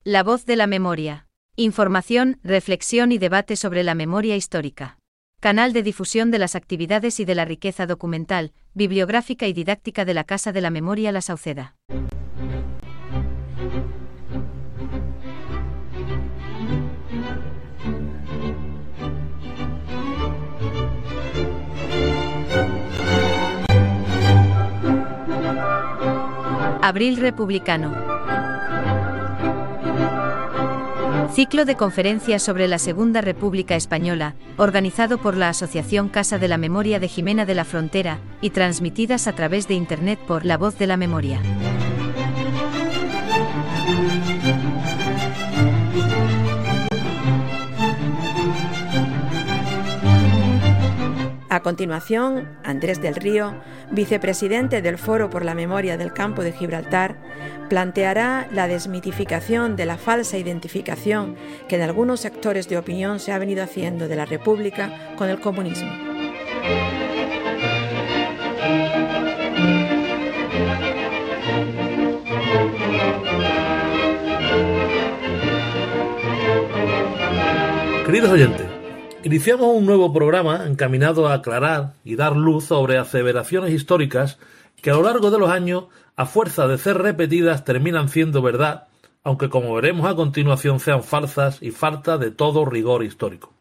La voz de la memoria. Información, reflexión y debate sobre la memoria histórica. Canal de difusión de las actividades y de la riqueza documental, bibliográfica y didáctica de la Casa de la Memoria La Sauceda. Abril republicano. Ciclo de conferencias sobre la Segunda República Española, organizado por la Asociación Casa de la Memoria de Jimena de la Frontera, y transmitidas a través de Internet por La Voz de la Memoria. A continuación, Andrés del Río, vicepresidente del Foro por la Memoria del Campo de Gibraltar, planteará la desmitificación de la falsa identificación que en algunos sectores de opinión se ha venido haciendo de la República con el comunismo. Queridos oyentes, iniciamos un nuevo programa encaminado a aclarar y dar luz sobre aseveraciones históricas que a lo largo de los años, a fuerza de ser repetidas, terminan siendo verdad, aunque como veremos a continuación sean falsas y falta de todo rigor histórico.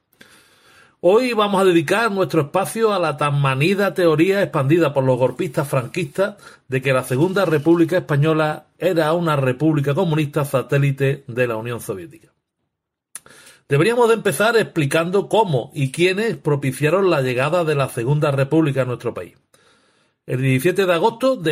Hoy vamos a dedicar nuestro espacio a la tan manida teoría expandida por los golpistas franquistas de que la Segunda República Española era una república comunista satélite de la Unión Soviética. Deberíamos de empezar explicando cómo y quiénes propiciaron la llegada de la Segunda República a nuestro país. El 17 de agosto de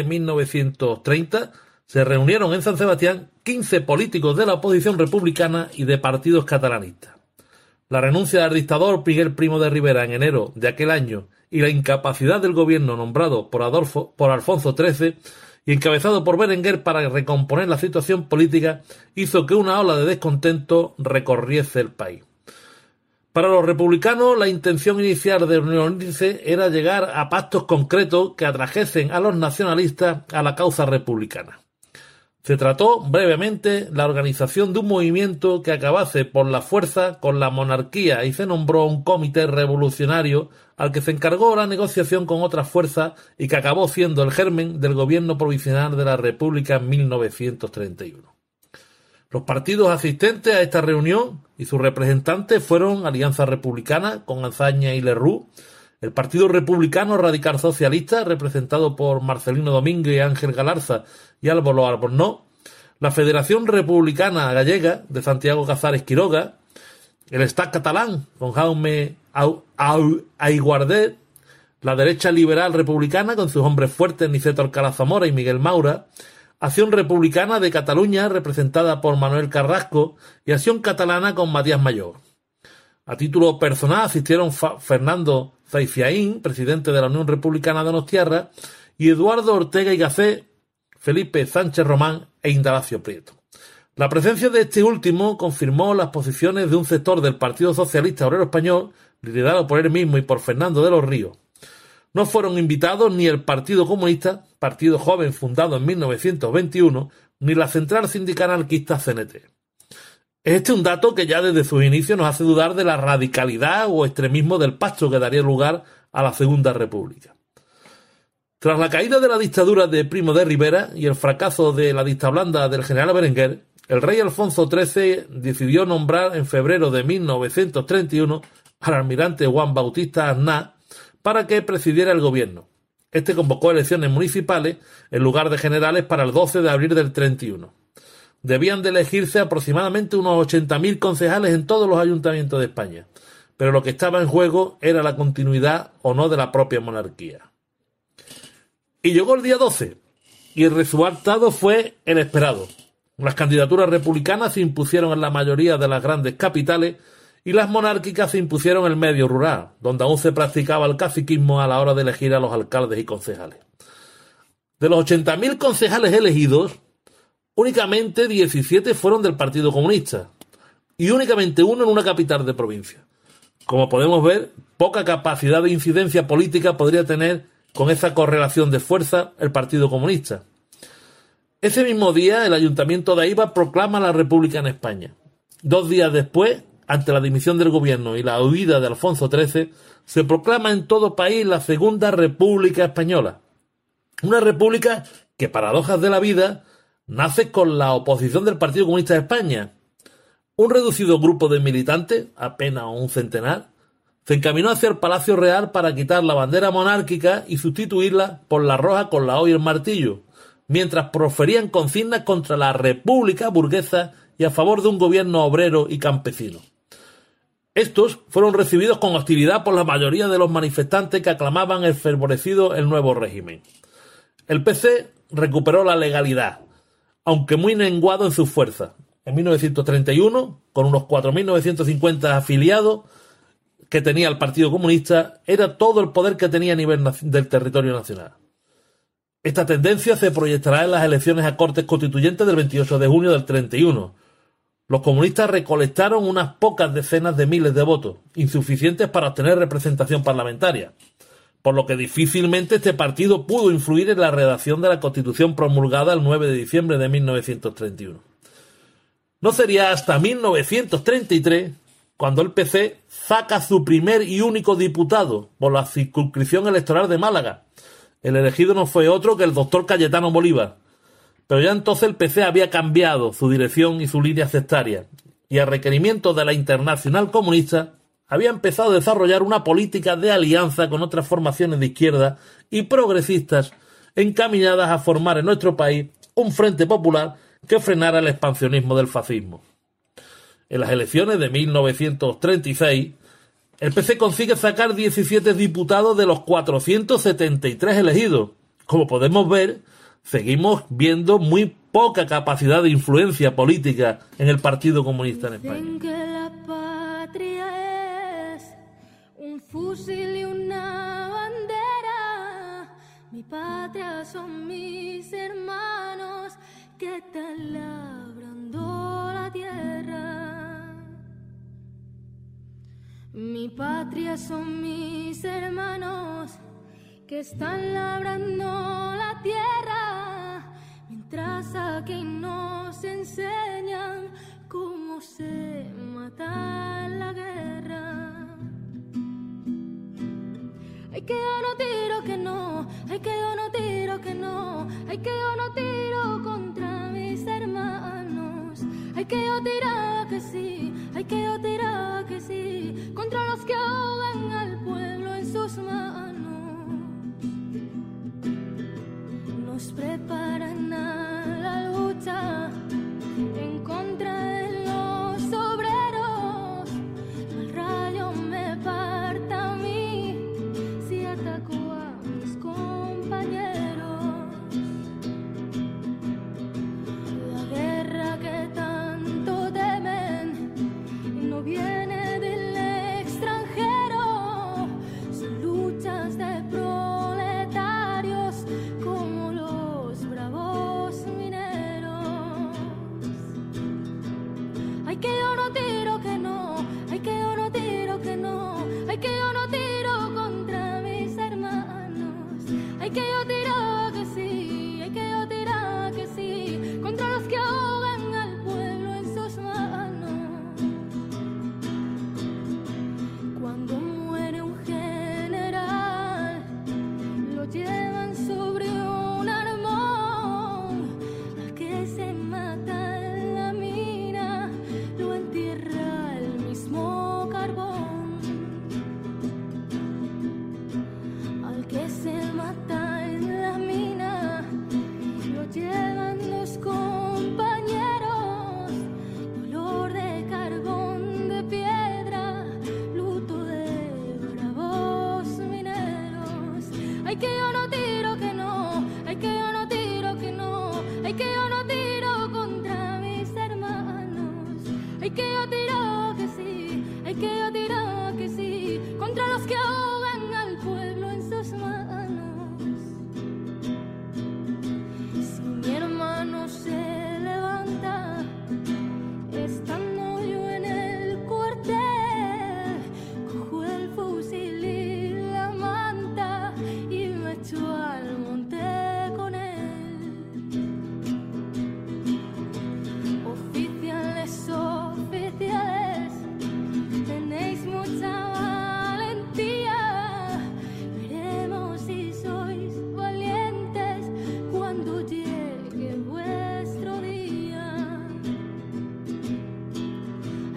1930 se reunieron en San Sebastián 15 políticos de la oposición republicana y de partidos catalanistas. La renuncia del dictador Miguel Primo de Rivera en enero de aquel año y la incapacidad del gobierno nombrado por Alfonso XIII y encabezado por Berenguer para recomponer la situación política hizo que una ola de descontento recorriese el país. Para los republicanos, la intención inicial de reunirse era llegar a pactos concretos que atrajesen a los nacionalistas a la causa republicana. Se trató, brevemente, la organización de un movimiento que acabase por la fuerza con la monarquía y se nombró un comité revolucionario al que se encargó la negociación con otras fuerzas y que acabó siendo el germen del gobierno provisional de la República en 1931. Los partidos asistentes a esta reunión y sus representantes fueron Alianza Republicana con Azaña y Lerroux, el Partido Republicano Radical Socialista, representado por Marcelino Domínguez, Ángel Galarza y Álvaro Albornoz, la Federación Republicana Gallega de Santiago Casares Quiroga, el Estat catalán con Jaume Aiguardet, la derecha liberal republicana con sus hombres fuertes Niceto Alcalá Zamora y Miguel Maura, Acción Republicana de Cataluña representada por Manuel Carrasco y Acción Catalana con Matías Mayor. A título personal asistieron Fernando Zaifiaín, presidente de la Unión Republicana de Donostiarra, y Eduardo Ortega y Gasset, Felipe Sánchez Román e Indalacio Prieto. La presencia de este último confirmó las posiciones de un sector del Partido Socialista Obrero Español, liderado por él mismo y por Fernando de los Ríos. No fueron invitados ni el Partido Comunista, partido joven fundado en 1921, ni la Central Sindical Anarquista CNT. Este es un dato que ya desde sus inicios nos hace dudar de la radicalidad o extremismo del pacto que daría lugar a la Segunda República. Tras la caída de la dictadura de Primo de Rivera y el fracaso de la dicta blanda del general Berenguer, el rey Alfonso XIII decidió nombrar en febrero de 1931 al almirante Juan Bautista Aznar para que presidiera el gobierno. Este convocó elecciones municipales en lugar de generales para el 12 de abril del 31. Debían de elegirse aproximadamente unos 80.000 concejales en todos los ayuntamientos de España, pero lo que estaba en juego era la continuidad o no de la propia monarquía. Y llegó el día 12, y el resultado fue el esperado. Las candidaturas republicanas se impusieron en la mayoría de las grandes capitales y las monárquicas se impusieron en el medio rural, donde aún se practicaba el caciquismo a la hora de elegir a los alcaldes y concejales. De los 80.000 concejales elegidos, únicamente 17 fueron del Partido Comunista y únicamente uno en una capital de provincia. Como podemos ver, poca capacidad de incidencia política podría tener con esa correlación de fuerza el Partido Comunista. Ese mismo día, el Ayuntamiento de Eibar proclama la República en España. 2 días después, ante la dimisión del gobierno y la huida de Alfonso XIII, se proclama en todo país la Segunda República Española. Una república que, paradojas de la vida, nace con la oposición del Partido Comunista de España. Un reducido grupo de militantes, apenas un centenar, se encaminó hacia el Palacio Real para quitar la bandera monárquica y sustituirla por la roja con la hoz y el martillo, mientras proferían consignas contra la república burguesa y a favor de un gobierno obrero y campesino. Estos fueron recibidos con hostilidad por la mayoría de los manifestantes que aclamaban enfervorecido el nuevo régimen. El PC recuperó la legalidad, aunque muy menguado en sus fuerzas. En 1931, con unos 4.950 afiliados que tenía el Partido Comunista, era todo el poder que tenía a nivel del territorio nacional. Esta tendencia se proyectará en las elecciones a Cortes Constituyentes del 28 de junio del 31. Los comunistas recolectaron unas pocas decenas de miles de votos, insuficientes para obtener representación parlamentaria, por lo que difícilmente este partido pudo influir en la redacción de la Constitución promulgada el 9 de diciembre de 1931. No sería hasta 1933 cuando el PC saca su primer y único diputado por la circunscripción electoral de Málaga. El elegido no fue otro que el doctor Cayetano Bolívar, pero ya entonces el PC había cambiado su dirección y su línea sectaria, y a requerimiento de la Internacional Comunista había empezado a desarrollar una política de alianza con otras formaciones de izquierda y progresistas encaminadas a formar en nuestro país un frente popular que frenara el expansionismo del fascismo. En las elecciones de 1936, el PC consigue sacar 17 diputados de los 473 elegidos. Como podemos ver, seguimos viendo muy poca capacidad de influencia política en el Partido Comunista en España. Dicen que la patria es un fusil y una bandera. Mi patria son mis hermanos que están labrando la tierra. Mi patria son mis hermanos que están labrando la tierra, mientras aquí nos enseñan cómo se mata en la guerra. Ay, que yo no tiro que no, ay, que yo no tiro que no, ay, que yo no tiro contra mis hermanos. Ay, que yo tiraba que sí, ay, que yo tiraba que sí, contra los que ahogan al pueblo en sus manos. Nos preparan a la lucha en contra de los obreros. El rayo me parta a mí si ataco a mis compañeros. La guerra que tanto temen no viene del extranjero, son luchas de proletarios como los bravos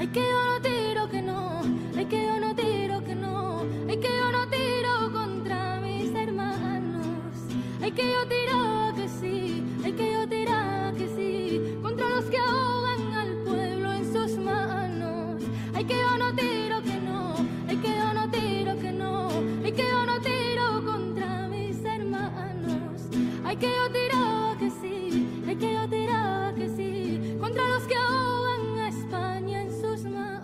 que yo no tiro que no, ay que yo no tiro que no, ay que yo no tiro contra mis hermanos, ay que yo tiraba que sí, ay que yo tiraba que sí, contra los que ahogan al pueblo en sus manos, ay que yo no tiro que no, ay que yo no tiro que no, ay que yo no tiro contra mis hermanos, ay que yo tiraba que sí, ay que yo tiraba que sí, contra los que ahogan a España en sus manos.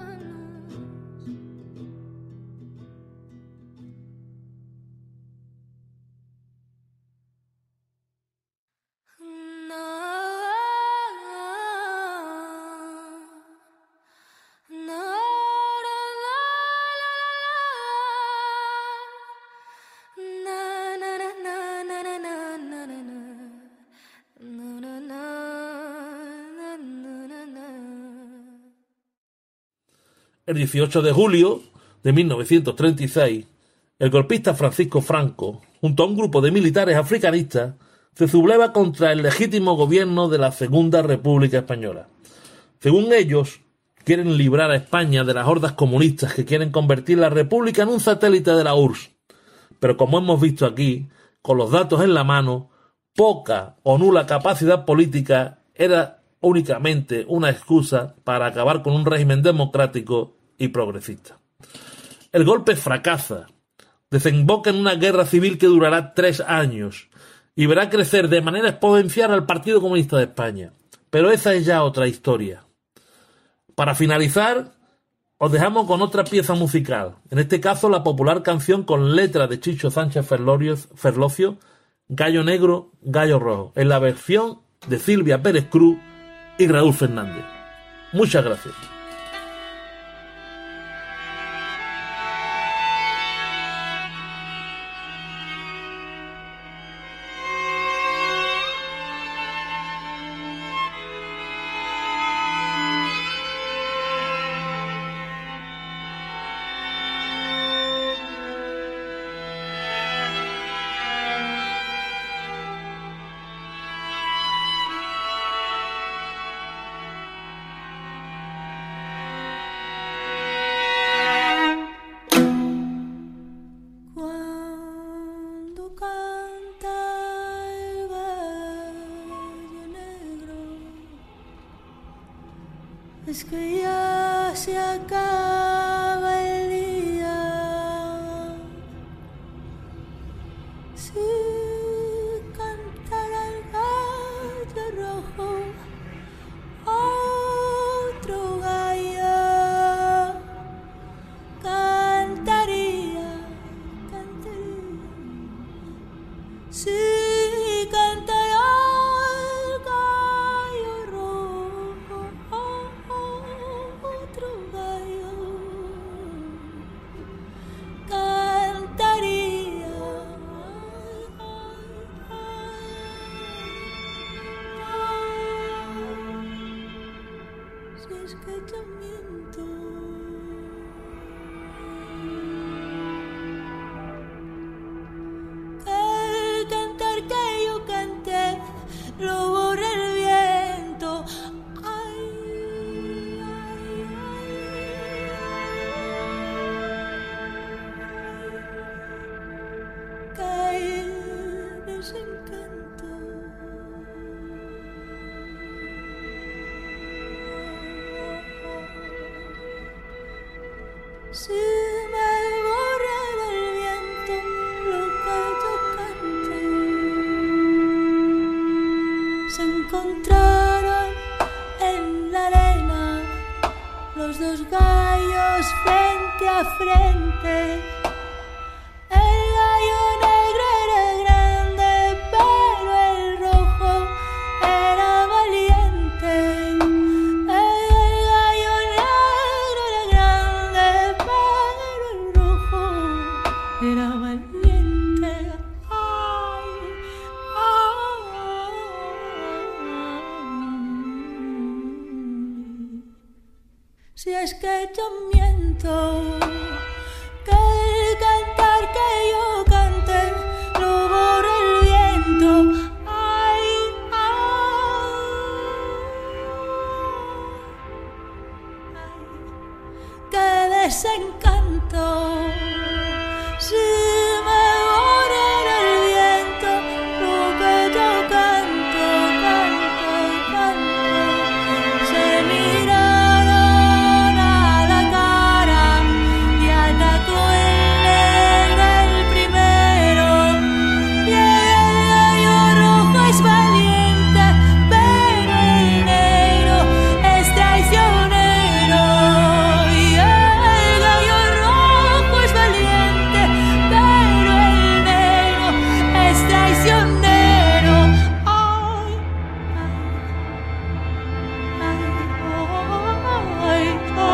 El 18 de julio de 1936, el golpista Francisco Franco, junto a un grupo de militares africanistas, se subleva contra el legítimo gobierno de la Segunda República Española. Según ellos, quieren librar a España de las hordas comunistas que quieren convertir la República en un satélite de la URSS. Pero como hemos visto aquí, con los datos en la mano, poca o nula capacidad política era únicamente una excusa para acabar con un régimen democrático y progresista. El golpe fracasa, desemboca en una guerra civil que durará 3 años y verá crecer de manera exponencial al Partido Comunista de España. Pero esa es ya otra historia. Para finalizar, os dejamos con otra pieza musical, en este caso la popular canción con letra de Chicho Sánchez Ferlocio, Gallo Negro, Gallo Rojo, en la versión de Silvia Pérez Cruz y Raúl Fernández. Muchas gracias. Es que ya se acaba el día. Si cantara el gallo rojo, otro gallo cantaría. Si cantara el gallo rojo, otro gallo cantaría. Si es que yo miento, que el cantar que yo canté lo borra el viento. Ay, ay, ay, caer desencanto. Si me borra del viento lo que yo canté, se encontraron en la arena los dos gallos frente a frente. El gallo negro era grande, pero el rojo era valiente. El gallo negro era grande, pero el rojo era valiente. Ay, ay. Si es que yo miento, que el cantar que yo canté lo borra el viento. Ay, ay, ay, desencanto. Si me borrara el viento, lo que yo canto, canto, canto. Se miraron a la cara y atacó el negro el primero. Y el gallo rojo es valiente, pero el negro es traicionero. Y el gallo rojo es valiente, pero el negro es traicionero. Ay, ay,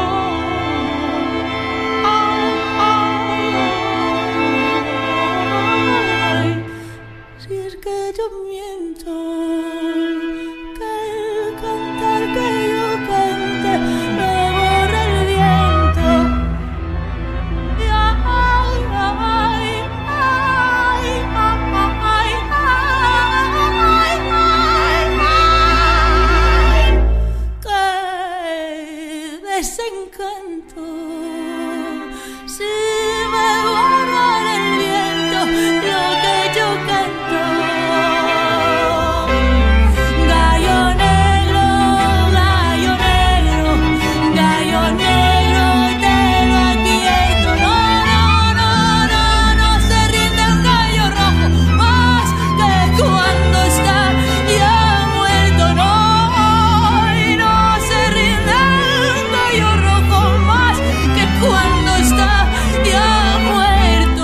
ay, si es que yo miento, que el cantar que yo cante lo borra el viento. Y ay, ay, ay, ay, ay, qué desencanto. Si me borrara el viento, lo que yo canto. Gallo negro, gallo negro, gallo negro, te lo advierto. No, no, no, no, no se rinde un gallo rojo más que cuando está ya muerto. No, y no se rinde un gallo rojo más que cuando está ya muerto.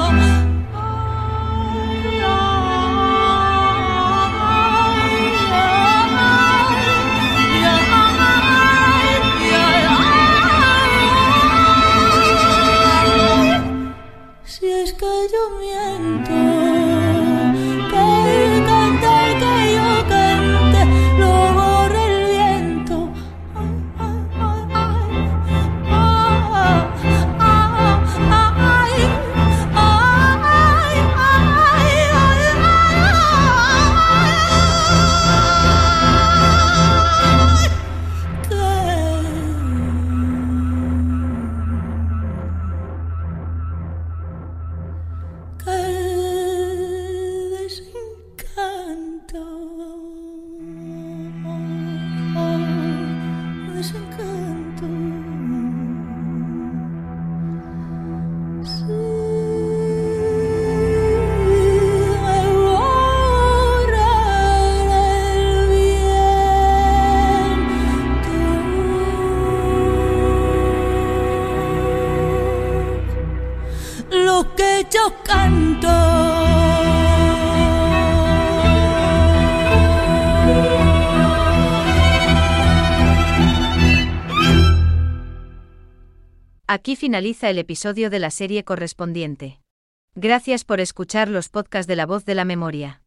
Si es que yo miento, que el cantar que yo cante lo borra el viento. Qué desencanto, desencanto. Si me borrara el viento, lo que yo canto. Aquí finaliza el episodio de la serie correspondiente. Gracias por escuchar los podcasts de La Voz de la Memoria.